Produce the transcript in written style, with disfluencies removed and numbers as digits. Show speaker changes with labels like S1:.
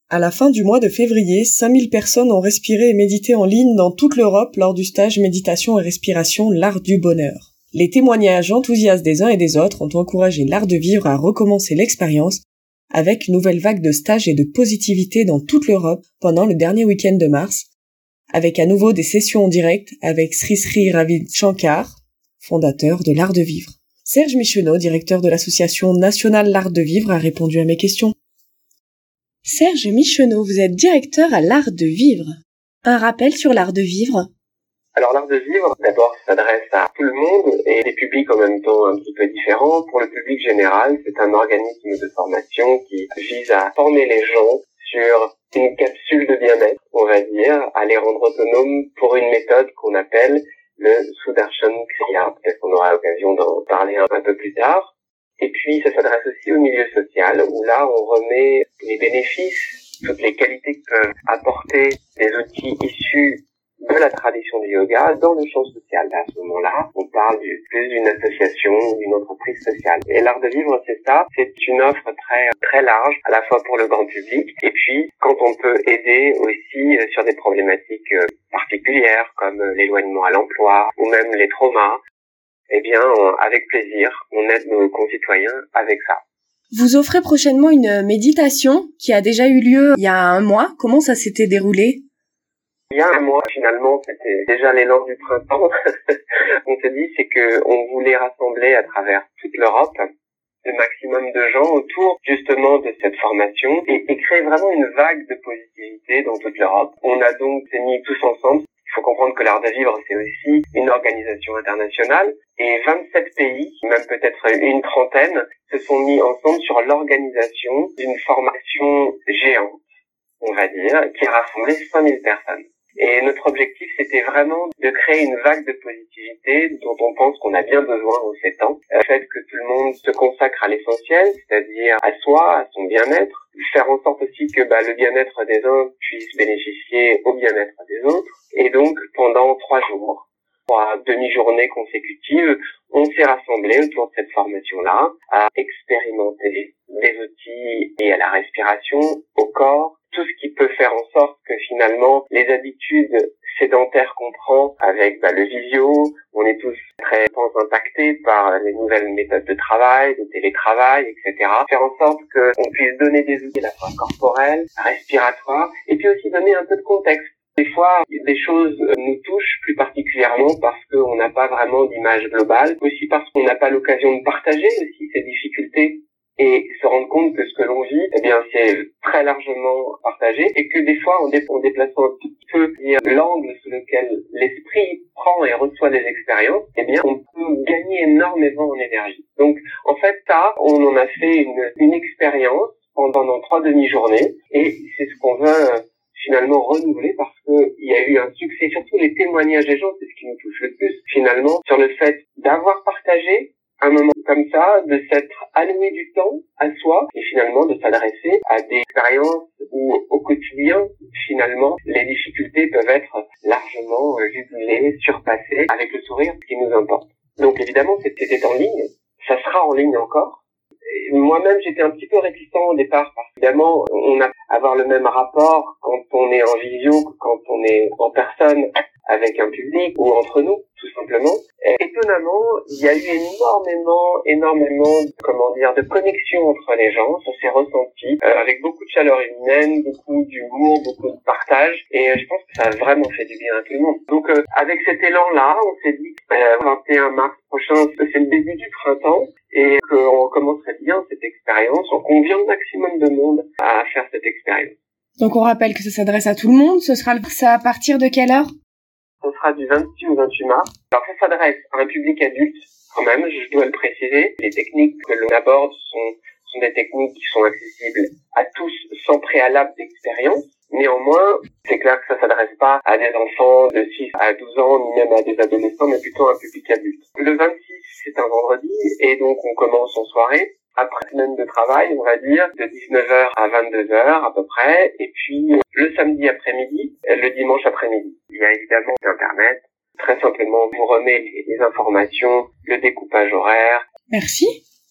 S1: À la fin du mois de février, 5000 personnes ont respiré et médité en ligne dans toute l'Europe lors du stage Méditation et Respiration, l'art du bonheur. Les témoignages enthousiastes des uns et des autres ont encouragé l'art de vivre à recommencer l'expérience avec une nouvelle vague de stages et de positivité dans toute l'Europe pendant le dernier week-end de mars, avec à nouveau des sessions en direct avec Sri Sri Ravi Shankar, fondateur de l'art de vivre. Serge Micheneau, directeur de l'association nationale L'Art de Vivre, a répondu à mes questions. Serge Micheneau, vous êtes directeur à l'Art de Vivre. Un rappel sur l'Art de Vivre.
S2: Alors l'Art de Vivre, d'abord, s'adresse à tout le monde et des publics en même temps un petit peu différents. Pour le public général, c'est un organisme de formation qui vise à former les gens sur une capsule de bien-être, on va dire, à les rendre autonomes pour une méthode qu'on appelle le Sudarshan Kriya. Peut-être qu'on aura l'occasion d'en parler un peu plus tard. Et puis, ça s'adresse aussi au milieu social, où là, on remet les bénéfices, toutes les qualités que peuvent apporter des outils issus de la tradition du yoga dans le champ social. À ce moment-là, on parle plus d'une association, d'une entreprise sociale. Et l'art de vivre, c'est ça. C'est une offre très large, à la fois pour le grand public, et puis quand on peut aider aussi sur des problématiques particulières, comme l'éloignement à l'emploi, ou même les traumas, eh bien, avec plaisir, on aide nos concitoyens avec ça.
S1: Vous offrez prochainement une méditation qui a déjà eu lieu il y a un mois. Comment ça s'était déroulé?
S2: Il y a un mois, finalement, c'était déjà l'élan du printemps. On s'est dit, c'est que on voulait rassembler à travers toute l'Europe le maximum de gens autour, justement, de cette formation et créer vraiment une vague de positivité dans toute l'Europe. On a donc mis tous ensemble. Il faut comprendre que l'Art de Vivre, c'est aussi une organisation internationale et 27 pays, même peut-être une trentaine, se sont mis ensemble sur l'organisation d'une formation géante, on va dire, qui a rassemblé 5000 personnes. Et notre objectif, c'était vraiment de créer une vague de positivité dont on pense qu'on a bien besoin en ces temps. Le fait que tout le monde se consacre à l'essentiel, c'est-à-dire à soi, à son bien-être. Faire en sorte aussi que le bien-être des uns puisse bénéficier au bien-être des autres. Et donc, pendant 3 jours, 3 demi-journées consécutives, on s'est rassemblés autour de cette formation-là à expérimenter des outils liés à la respiration, au corps, tout ce qui peut faire en sorte que finalement les habitudes sédentaires qu'on prend avec le visio, on est tous très impactés par les nouvelles méthodes de travail, de télétravail, etc. Faire en sorte qu'on puisse donner des outils à la fois corporels, respiratoires, et puis aussi donner un peu de contexte. Des fois, des choses nous touchent plus particulièrement parce qu'on n'a pas vraiment d'image globale, aussi parce qu'on n'a pas l'occasion de partager aussi ces difficultés et se rendre compte que ce que l'on vit, c'est très largement partagé et que des fois, en déplaçant un tout petit peu l'angle sous lequel l'esprit prend et reçoit les expériences, on peut gagner énormément en énergie. Donc, en fait, on en a fait une expérience pendant 3 demi-journées et c'est ce qu'on veut finalement renouveler parce que il y a eu un succès, surtout les témoignages des gens, c'est ce qui nous touche le plus finalement, sur le fait d'avoir partagé un moment comme ça, de s'être alloué du temps à soi et finalement de s'adresser à des expériences où au quotidien, finalement, les difficultés peuvent être largement jugulées, surpassées avec le sourire, ce qui nous importe. Donc évidemment, c'était en ligne, ça sera en ligne encore. Et moi-même, j'étais un petit peu réticent au départ parce qu'évidemment, on a avoir le même rapport quand on est en visio que quand on est en personne avec un public ou entre nous, tout simplement. Et étonnamment, il y a eu énormément, de connexion entre les gens. Ça s'est ressenti avec beaucoup de chaleur humaine, beaucoup d'humour, beaucoup de partage. Et je pense que ça a vraiment fait du bien à tout le monde. Donc, avec cet élan-là, on s'est dit que 21 mars prochain, c'est le début du printemps et qu'on commencerait bien cette expérience. On convient au maximum de monde à faire cette expérience.
S1: Donc, on rappelle que ça s'adresse à tout le monde. Ce sera ça à partir de quelle heure?
S2: Ce sera du 26 au 28 mars. Alors ça s'adresse à un public adulte, quand même, je dois le préciser. Les techniques que l'on aborde sont des techniques qui sont accessibles à tous sans préalable d'expérience. Néanmoins, c'est clair que ça s'adresse pas à des enfants de 6 à 12 ans, ni même à des adolescents, mais plutôt à un public adulte. Le 26, c'est un vendredi, et donc on commence en soirée. Après semaine de travail, on va dire, de 19h à 22h à peu près, et puis le samedi après-midi, le dimanche après-midi. Il y a évidemment Internet. Très simplement, on vous remet les informations, le découpage horaire.
S1: Merci.